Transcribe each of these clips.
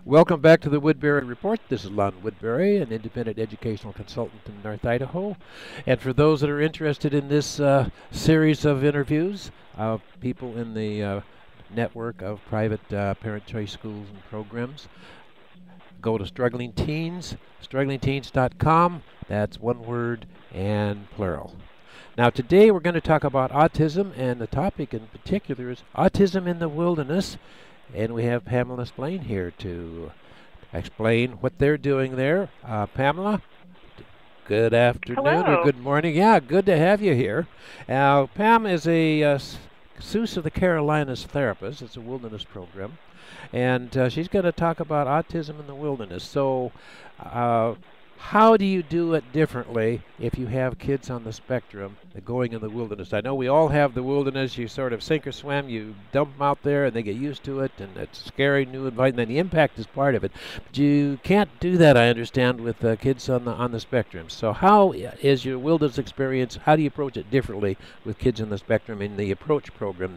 Welcome back to the Woodbury Report. This is Lon Woodbury, an independent educational consultant in North Idaho. And for those that are interested in this series of interviews of people in the network of private parent choice schools and programs, go to Struggling Teens, strugglingteens.com. That's one word and plural. Now, today we're going to talk about autism, and the topic in particular is autism in the wilderness. And we have Pamela Splain here to explain what they're doing there. Pamela, good afternoon or Hello. good morning. Yeah, good to have you here. Now, Pam is a Sioux of the Carolinas therapist. It's a wilderness program. And she's going to talk about autism in the wilderness. So, uh, how do you do it differently if you have kids on the spectrum going in the wilderness? I know we all have the wilderness. You sort of sink or swim. You dump them out there, and they get used to it, and it's scary, new environment. And the impact is part of it. But you can't do that, I understand, with kids on the spectrum. So, how is your wilderness experience? How do you approach it differently with kids on the spectrum in the approach program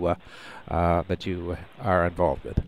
that you are involved with?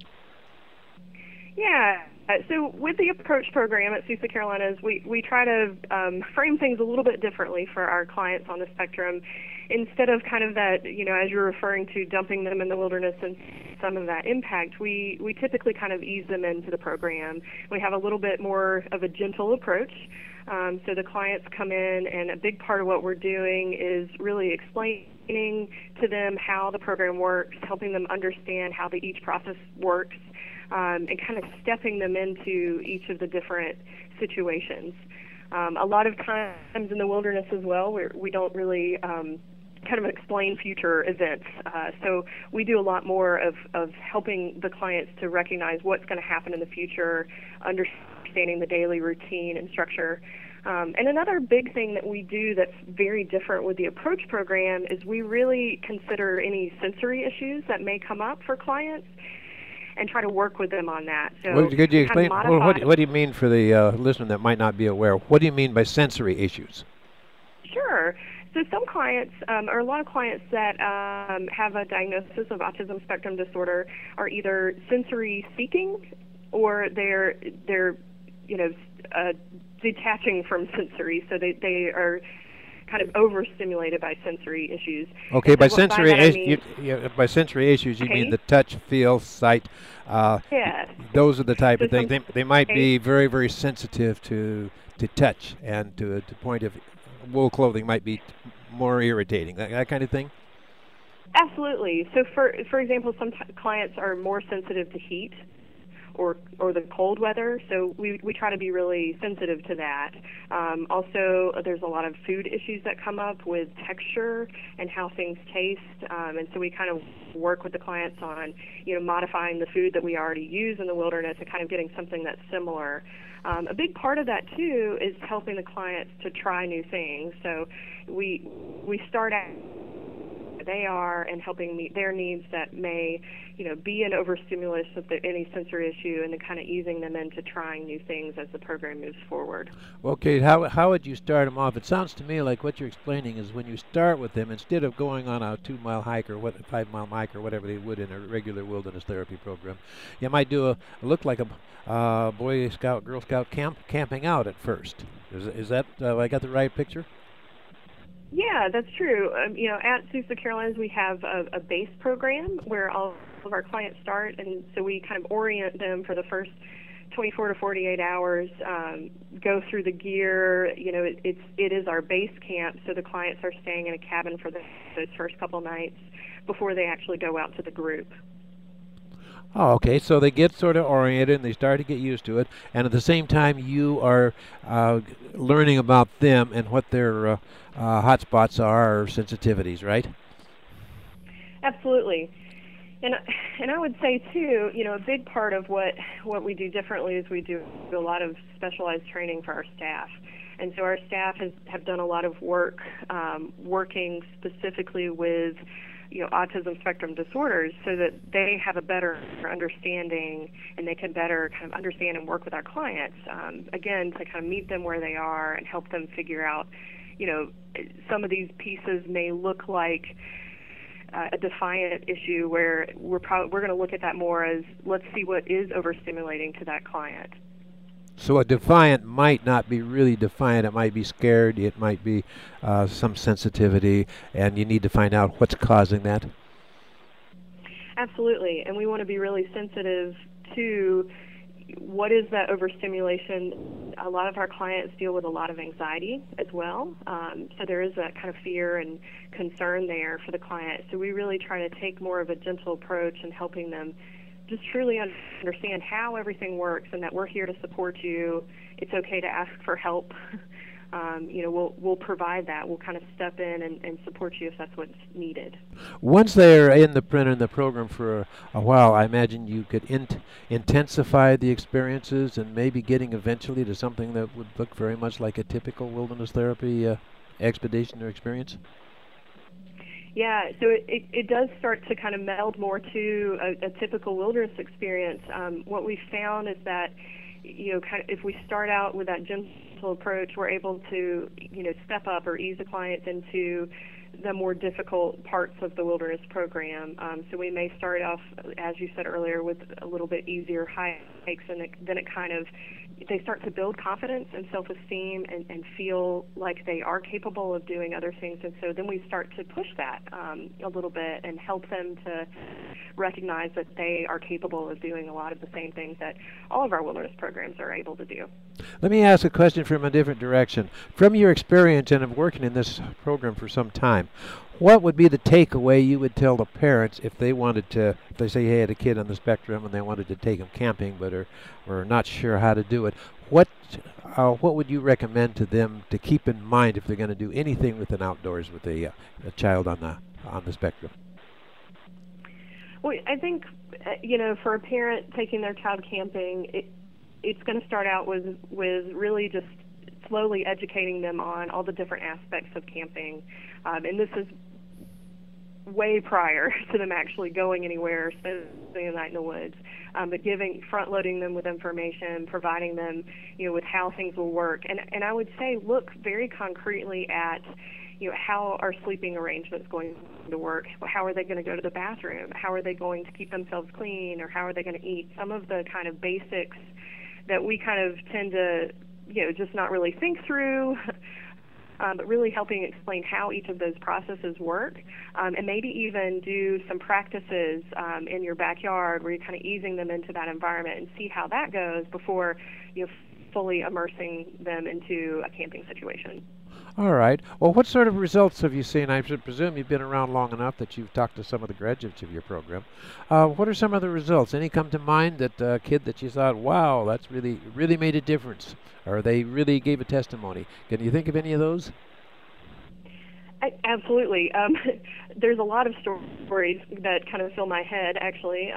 Yeah. So with the approach program at SUSE Carolinas, we try to frame things a little bit differently for our clients on the spectrum. Instead of kind of that, as you're referring to dumping them in the wilderness and some of that impact, we typically kind of ease them into the program. We have a little bit more of a gentle approach. So the clients come in, and a big part of what we're doing is really explaining to them how the program works, helping them understand how each process works, and kind of stepping them into each of the different situations. A lot of times in the wilderness as well, we don't really kind of explain future events. So we do a lot more of helping the clients to recognize what's going to happen in the future, understanding the daily routine and structure. And another big thing that we do that's very different with the approach program is we really consider any sensory issues that may come up for clients and try to work with them on that. So Could you kind of explain? modify. What do you mean for the listener that might not be aware? What do you mean by sensory issues? Sure. So some clients, or a lot of clients that have a diagnosis of autism spectrum disorder, are either sensory seeking or they're detaching from sensory. So they are kind of overstimulated by sensory issues. Okay, And so by by that I mean, by sensory issues, you mean okay, the touch, feel, sight. Uh, yes. those are the type So of things. some, They might okay, be very, very sensitive to touch, and to the point of wool clothing might be more irritating. That kind of thing. absolutely. So for example, some clients are more sensitive to heat or the cold weather, so we try to be really sensitive to that. Also, there's a lot of food issues that come up with texture and how things taste, and so we kind of work with the clients on modifying the food that we already use in the wilderness and kind of getting something that's similar. A big part of that too is helping the clients to try new things. So we start out they are and helping meet their needs that may, be an overstimulus of any sensory issue, and then kind of easing them into trying new things as the program moves forward. Okay, how would you start them off? It sounds to me like what you're explaining is when you start with them, instead of going on a 2 mile hike or 5 mile hike or whatever they would in a regular wilderness therapy program, you might do a look like a Boy Scout, Girl Scout camping out at first. Is that I got the right picture? Yeah, that's true. At SUSE Carolinas, we have a base program where all of our clients start, and so we kind of orient them for the first 24 to 48 hours, go through the gear. It is our base camp, so the clients are staying in a cabin for those first couple nights before they actually go out to the group. Oh, okay. So they get sort of oriented and they start to get used to it, and at the same time, you are learning about them and what their hot spots are or sensitivities, right? Absolutely. And I would say too, a big part of what we do differently is we do a lot of specialized training for our staff. And so our staff have done a lot of work working specifically with autism spectrum disorders so that they have a better understanding and they can better kind of understand and work with our clients, again, to kind of meet them where they are and help them figure out, some of these pieces may look like a defiant issue where we're going to look at that more as, let's see what is overstimulating to that client. So a defiant might not be really defiant. It might be scared. It might be some sensitivity, and you need to find out what's causing that. Absolutely, and we want to be really sensitive to what is that overstimulation. A lot of our clients deal with a lot of anxiety as well, so there is that kind of fear and concern there for the client. So we really try to take more of a gentle approach in helping them just truly understand how everything works and that we're here to support you. It's okay to ask for help. We'll provide that. We'll kind of step in and support you if that's what's needed. Once they're in the program for a while, I imagine you could intensify the experiences and maybe getting eventually to something that would look very much like a typical wilderness therapy expedition or experience. Yeah, so it does start to kind of meld more to a typical wilderness experience. What we found is that, kind of if we start out with that gentle approach, we're able to, step up or ease the clients into the more difficult parts of the wilderness program. So we may start off, as you said earlier, with a little bit easier hikes, and then it kind of, they start to build confidence and self-esteem and feel like they are capable of doing other things. And so then we start to push that a little bit and help them to recognize that they are capable of doing a lot of the same things that all of our wilderness programs are able to do. Let me ask a question from a different direction. From your experience and of working in this program for some time, what would be the takeaway you would tell the parents if they wanted to, if they say, hey, I had a kid on the spectrum and they wanted to take him camping but are not sure how to do it? What would you recommend to them to keep in mind if they're going to do anything with an outdoors with a child on the spectrum? Well, I think, for a parent taking their child camping, it's going to start out with really just slowly educating them on all the different aspects of camping. And this is way prior to them actually going anywhere, spending the night in the woods. But front-loading them with information, providing them, with how things will work. And I would say look very concretely at, how are sleeping arrangements going to work? How are they going to go to the bathroom? How are they going to keep themselves clean? Or how are they going to eat? Some of the kind of basics that we kind of tend to, just not really think through, but really helping explain how each of those processes work, and maybe even do some practices in your backyard where you're kind of easing them into that environment and see how that goes before fully immersing them into a camping situation. All right. Well, what sort of results have you seen? I should presume you've been around long enough that you've talked to some of the graduates of your program. What are some of the results? Any come to mind that kid that you thought, wow, that's really made a difference, or they really gave a testimony? Can you think of any of those? Absolutely. There's a lot of stories that kind of fill my head, actually.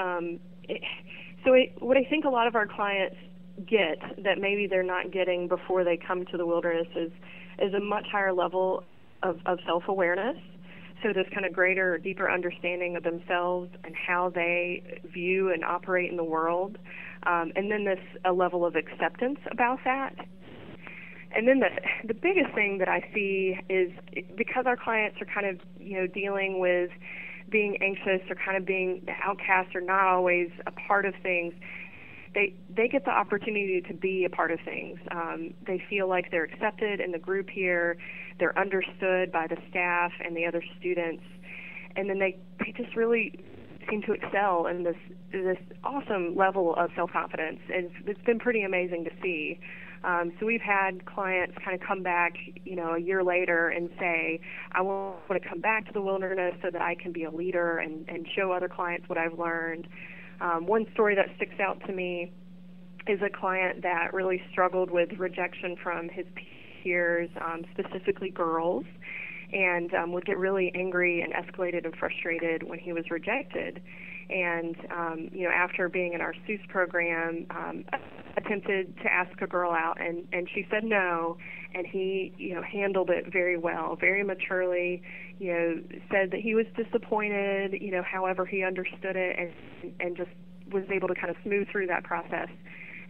What I think a lot of our clients get that maybe they're not getting before they come to the wilderness is a much higher level of self-awareness. So this kind of greater, deeper understanding of themselves and how they view and operate in the world. And then a level of acceptance about that. And then the biggest thing that I see is because our clients are kind of, dealing with being anxious or kind of being outcast or not always a part of things, they get the opportunity to be a part of things. They feel like they're accepted in the group here. They're understood by the staff and the other students. And then they just really seem to excel in this awesome level of self-confidence. And it's been pretty amazing to see. So we've had clients kind of come back, a year later and say, I want to come back to the wilderness so that I can be a leader and show other clients what I've learned. One story that sticks out to me is a client that really struggled with rejection from his peers, specifically girls, and would get really angry and escalated and frustrated when he was rejected. And, after being in our SEUS program, attempted to ask a girl out, and she said no, and he, handled it very well, very maturely, said that he was disappointed, however he understood it, and just was able to kind of smooth through that process.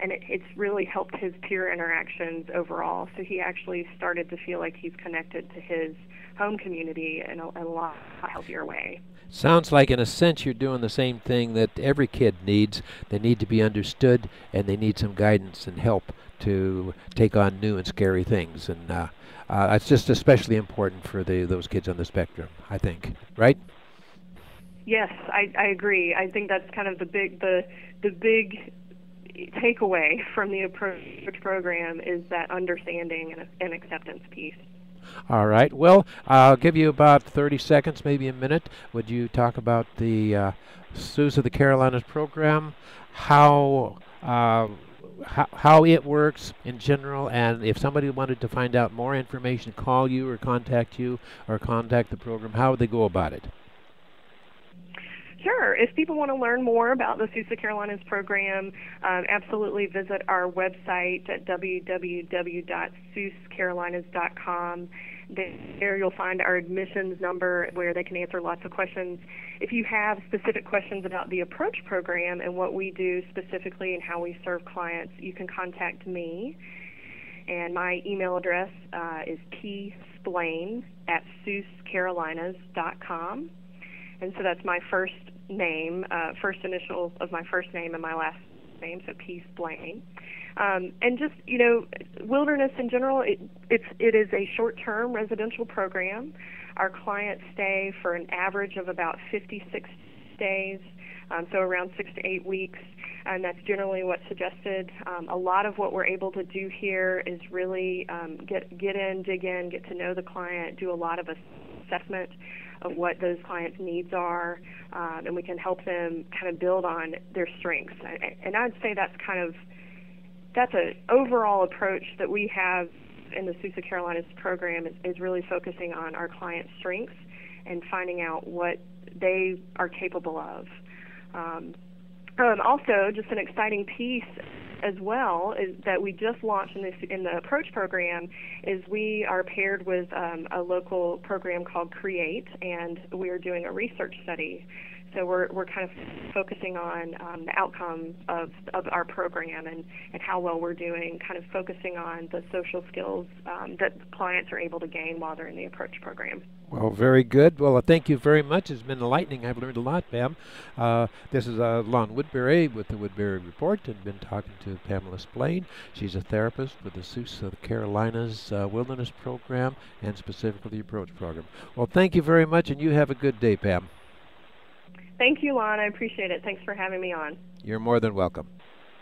and it's really helped his peer interactions overall. So he actually started to feel like he's connected to his home community in a lot healthier way. Sounds like, in a sense, you're doing the same thing that every kid needs. They need to be understood, and they need some guidance and help to take on new and scary things. And it's just especially important for those kids on the spectrum, I think. Right? Yes, I agree. I think that's kind of the big takeaway from the approach program is that understanding and acceptance piece. All right. Well, I'll give you about 30 seconds, maybe a minute. Would you talk about the SUSE of the Carolinas program, how it works in general, and if somebody wanted to find out more information, call you or contact the program, how would they go about it? Sure. If people want to learn more about the SUSE Carolinas program, absolutely visit our website at www.susecarolinas.com. There you'll find our admissions number where they can answer lots of questions. If you have specific questions about the approach program and what we do specifically and how we serve clients, you can contact me. And my email address is psplain@susecarolinas.com. And so that's my first name, first initial of my first name and my last name, so P. Splain. And just, wilderness in general, it is a short-term residential program. Our clients stay for an average of about 56 days, so around 6 to 8 weeks, and that's generally what's suggested. A lot of what we're able to do here is really dig in, get to know the client, do a lot of assessment of what those clients' needs are, and we can help them kind of build on their strengths. And I'd say that's an overall approach that we have in the SUSE Carolinas program is really focusing on our clients' strengths and finding out what they are capable of. Also, just an exciting piece as well is that we just launched in the approach program is we are paired with a local program called Create, and we are doing a research study. So we're kind of focusing on the outcome of our program and how well we're doing, kind of focusing on the social skills that clients are able to gain while they're in the approach program. Well, very good. Well, thank you very much. It's been enlightening. I've learned a lot, Pam. This is Lon Woodbury with the Woodbury Report, and been talking to Pamela Splain. She's a therapist with the SUSE of the Carolinas Wilderness Program and specifically the Approach Program. Well, thank you very much, and you have a good day, Pam. Thank you, Lon. I appreciate it. Thanks for having me on. You're more than welcome.